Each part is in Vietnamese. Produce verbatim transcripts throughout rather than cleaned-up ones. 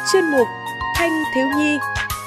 chuyên mục Thanh thiếu nhi.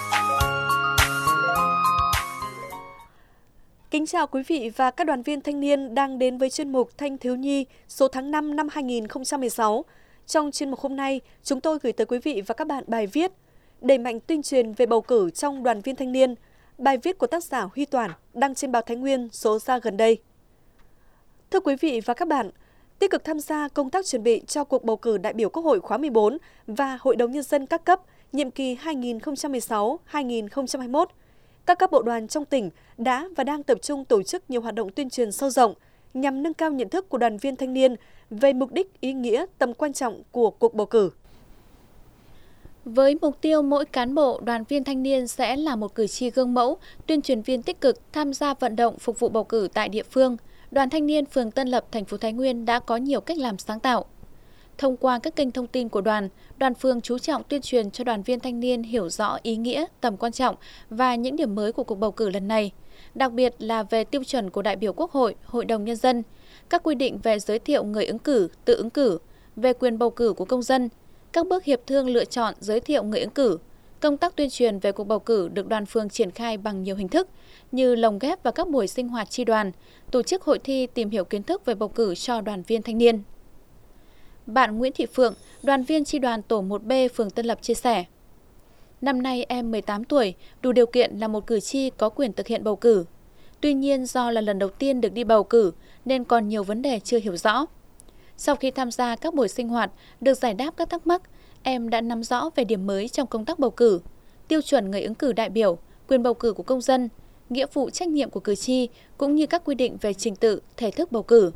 Kính chào quý vị và các đoàn viên thanh niên đang đến với chuyên mục Thanh thiếu nhi số tháng năm năm hai nghìn không trăm mười sáu. Trong chuyên mục hôm nay, chúng tôi gửi tới quý vị và các bạn bài viết đẩy mạnh tuyên truyền về bầu cử trong đoàn viên thanh niên. Bài viết của tác giả Huy Toản đăng trên báo Thái Nguyên số ra gần đây. Thưa quý vị và các bạn, tích cực tham gia công tác chuẩn bị cho cuộc bầu cử đại biểu Quốc hội khóa mười bốn và Hội đồng Nhân dân các cấp nhiệm kỳ hai nghìn không trăm mười sáu đến hai nghìn không trăm hai mươi mốt, các cấp bộ đoàn trong tỉnh đã và đang tập trung tổ chức nhiều hoạt động tuyên truyền sâu rộng nhằm nâng cao nhận thức của đoàn viên thanh niên về mục đích, ý nghĩa, tầm quan trọng của cuộc bầu cử. Với mục tiêu mỗi cán bộ, đoàn viên thanh niên sẽ là một cử tri gương mẫu, tuyên truyền viên tích cực tham gia vận động phục vụ bầu cử tại địa phương, Đoàn Thanh niên phường Tân Lập, thành phố Thái Nguyên đã có nhiều cách làm sáng tạo. Thông qua các kênh thông tin của đoàn, đoàn phường chú trọng tuyên truyền cho đoàn viên thanh niên hiểu rõ ý nghĩa, tầm quan trọng và những điểm mới của cuộc bầu cử lần này, đặc biệt là về tiêu chuẩn của đại biểu Quốc hội, Hội đồng Nhân dân, các quy định về giới thiệu người ứng cử, tự ứng cử, về quyền bầu cử của công dân, các bước hiệp thương lựa chọn giới thiệu người ứng cử. Công tác tuyên truyền về cuộc bầu cử được đoàn phường triển khai bằng nhiều hình thức như lồng ghép vào các buổi sinh hoạt chi đoàn, tổ chức hội thi tìm hiểu kiến thức về bầu cử cho đoàn viên thanh niên. Bạn Nguyễn Thị Phượng, đoàn viên chi đoàn tổ một B phường Tân Lập chia sẻ: Năm nay em mười tám tuổi, đủ điều kiện là một cử tri có quyền thực hiện bầu cử. Tuy nhiên do là lần đầu tiên được đi bầu cử nên còn nhiều vấn đề chưa hiểu rõ. Sau khi tham gia các buổi sinh hoạt, được giải đáp các thắc mắc, em đã nắm rõ về điểm mới trong công tác bầu cử, tiêu chuẩn người ứng cử đại biểu, quyền bầu cử của công dân, nghĩa vụ trách nhiệm của cử tri, cũng như các quy định về trình tự, thể thức bầu cử.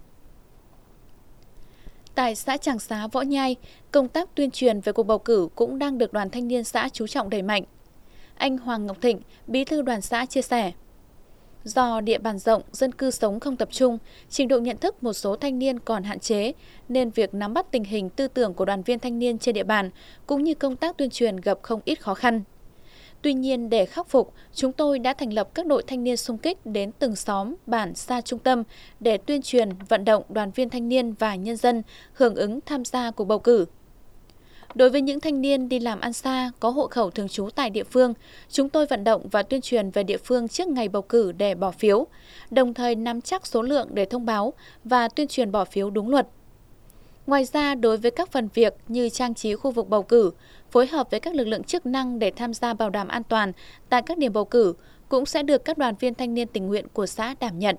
Tại xã Tràng Xá, Võ Nhai, công tác tuyên truyền về cuộc bầu cử cũng đang được đoàn thanh niên xã chú trọng đẩy mạnh. Anh Hoàng Ngọc Thịnh, bí thư đoàn xã chia sẻ: Do địa bàn rộng, dân cư sống không tập trung, trình độ nhận thức một số thanh niên còn hạn chế, nên việc nắm bắt tình hình tư tưởng của đoàn viên thanh niên trên địa bàn cũng như công tác tuyên truyền gặp không ít khó khăn. Tuy nhiên, để khắc phục, chúng tôi đã thành lập các đội thanh niên xung kích đến từng xóm, bản xa trung tâm để tuyên truyền, vận động đoàn viên thanh niên và nhân dân hưởng ứng tham gia cuộc bầu cử. Đối với những thanh niên đi làm ăn xa, có hộ khẩu thường trú tại địa phương, chúng tôi vận động và tuyên truyền về địa phương trước ngày bầu cử để bỏ phiếu, đồng thời nắm chắc số lượng để thông báo và tuyên truyền bỏ phiếu đúng luật. Ngoài ra, đối với các phần việc như trang trí khu vực bầu cử, phối hợp với các lực lượng chức năng để tham gia bảo đảm an toàn tại các điểm bầu cử cũng sẽ được các đoàn viên thanh niên tình nguyện của xã đảm nhận.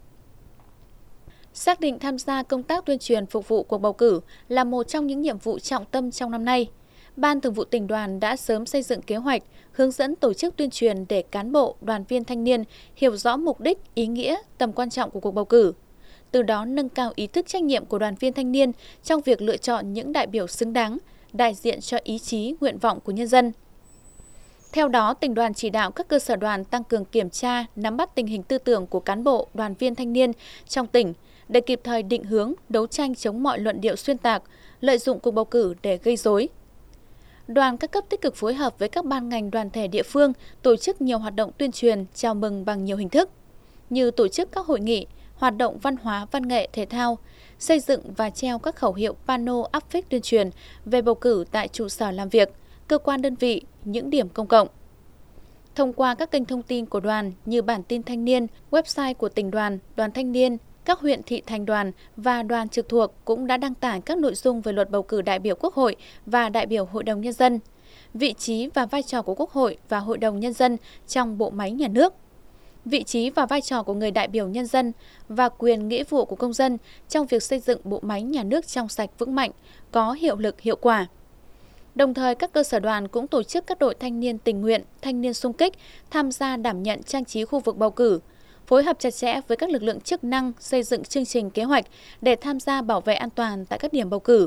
Xác định tham gia công tác tuyên truyền phục vụ cuộc bầu cử là một trong những nhiệm vụ trọng tâm trong năm nay. Ban Thường vụ Tỉnh đoàn đã sớm xây dựng kế hoạch, hướng dẫn tổ chức tuyên truyền để cán bộ, đoàn viên thanh niên hiểu rõ mục đích, ý nghĩa, tầm quan trọng của cuộc bầu cử. Từ đó nâng cao ý thức trách nhiệm của đoàn viên thanh niên trong việc lựa chọn những đại biểu xứng đáng, đại diện cho ý chí, nguyện vọng của nhân dân. Theo đó, tỉnh đoàn chỉ đạo các cơ sở đoàn tăng cường kiểm tra, nắm bắt tình hình tư tưởng của cán bộ, đoàn viên thanh niên trong tỉnh để kịp thời định hướng, đấu tranh chống mọi luận điệu xuyên tạc, lợi dụng cuộc bầu cử để gây rối. Đoàn các cấp tích cực phối hợp với các ban ngành đoàn thể địa phương tổ chức nhiều hoạt động tuyên truyền, chào mừng bằng nhiều hình thức, như tổ chức các hội nghị, hoạt động văn hóa, văn nghệ, thể thao, xây dựng và treo các khẩu hiệu pano áp phích tuyên truyền về bầu cử tại trụ sở làm việc, cơ quan đơn vị, những điểm công cộng. Thông qua các kênh thông tin của đoàn như bản tin thanh niên, website của tỉnh đoàn, đoàn thanh niên, các huyện thị thành đoàn và đoàn trực thuộc cũng đã đăng tải các nội dung về luật bầu cử đại biểu Quốc hội và đại biểu Hội đồng Nhân dân, vị trí và vai trò của Quốc hội và Hội đồng Nhân dân trong bộ máy nhà nước, vị trí và vai trò của người đại biểu nhân dân và quyền nghĩa vụ của công dân trong việc xây dựng bộ máy nhà nước trong sạch vững mạnh, có hiệu lực hiệu quả. Đồng thời, các cơ sở đoàn cũng tổ chức các đội thanh niên tình nguyện, thanh niên xung kích tham gia đảm nhận trang trí khu vực bầu cử, phối hợp chặt chẽ với các lực lượng chức năng xây dựng chương trình kế hoạch để tham gia bảo vệ an toàn tại các điểm bầu cử.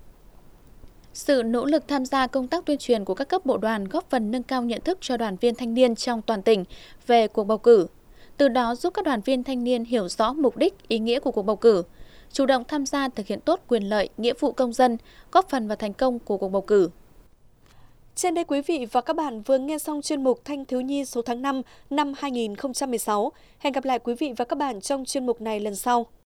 Sự nỗ lực tham gia công tác tuyên truyền của các cấp bộ đoàn góp phần nâng cao nhận thức cho đoàn viên thanh niên trong toàn tỉnh về cuộc bầu cử, từ đó giúp các đoàn viên thanh niên hiểu rõ mục đích, ý nghĩa của cuộc bầu cử, chủ động tham gia thực hiện tốt quyền lợi, nghĩa vụ công dân, góp phần vào thành công của cuộc bầu cử. Trên đây quý vị và các bạn vừa nghe xong chuyên mục Thanh thiếu nhi số tháng năm năm hai nghìn không trăm mười sáu. Hẹn gặp lại quý vị và các bạn trong chuyên mục này lần sau.